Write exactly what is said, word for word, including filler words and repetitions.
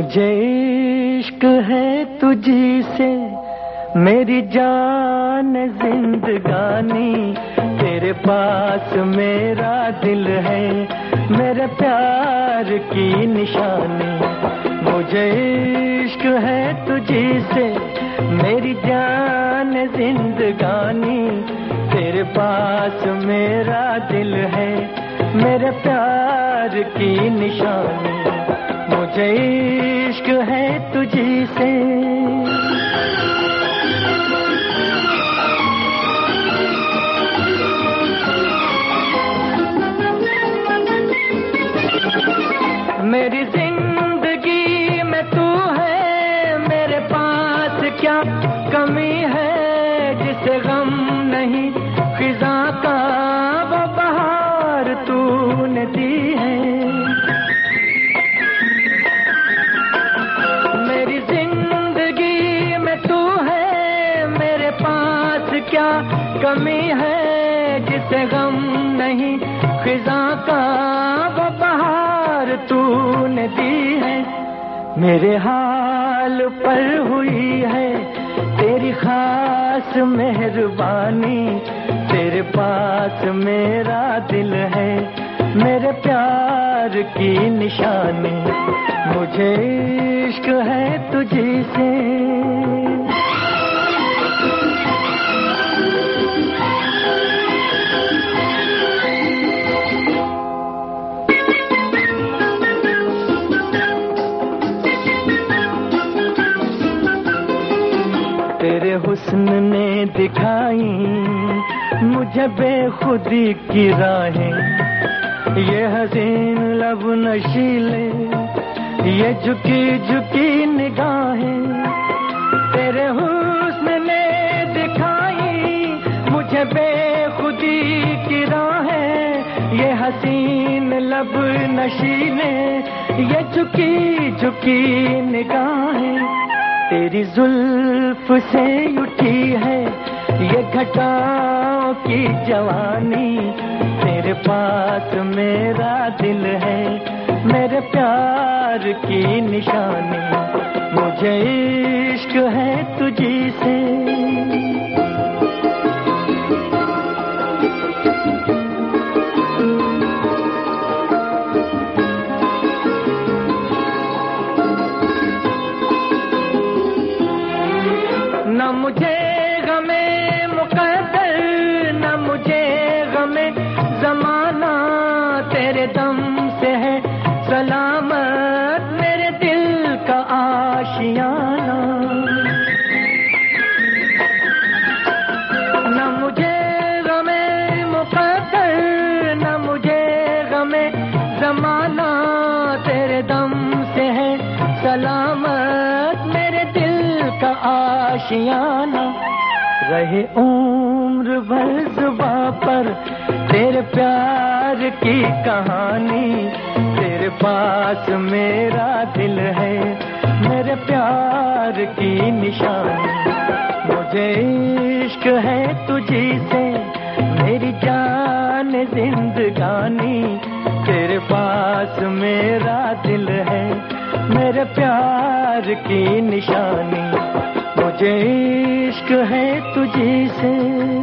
मुझे इश्क है तुझी से मेरी जान जिंदगानी, तेरे पास मेरा दिल है मेरे प्यार की निशानी। मुझे इश्क है तुझी से मेरी जान जिंदगानी, तेरे पास मेरा दिल है मेरे प्यार की निशानी। मुझे इश्क है तुझी से। मेरी जिंदगी में तू है, मेरे पास क्या कमी है जिसे गम नहीं खिजा का वो बहार तूने दी है। मेरी जिंदगी में तू है, मेरे पास क्या कमी है जिसे गम नहीं खिजा का वो बहार तूने दी है। मेरे हाल पर हुई है तेरी खास मेहरबानी, तेरे पास मेरा दिल है मेरे प्यार की निशानी। मुझे इश्क है तुझी से। तेरे हुस्न ने दिखाई मुझे बेखुदी की राहें, ये हसीन लब नशीले ये झुकी झुकी निगाहें। तेरे हुस्न ने दिखाई मुझे बेखुदी की राहें, ये हसीन लब नशीले ये झुकी झुकी निगाहें। तेरी जुल्फ से उठी है ये घटाओं की जवानी, तेरे पास मेरा दिल है मेरे प्यार की निशानी। मुझे इश्क है तुझी से। न मुझे गमे मुक़द्दर न मुझे गमे ज़माना, तेरे दम से है सलामत मेरे दिल का आशियाना। न मुझे गमे मुक़द्दर न मुझे गमे ज़माना, तेरे दम से है सलामत मेरे दिल का आशियाना। रहे उम्र भर जुबां पर तेरे प्यार की कहानी, तेरे पास मेरा दिल है मेरे प्यार की निशानी। मुझे इश्क है तुझी से मेरी जान जिंदगानी, तेरे पास मेरा दिल है मेरे प्यार की निशानी। मुझे इश्क है तुझी से।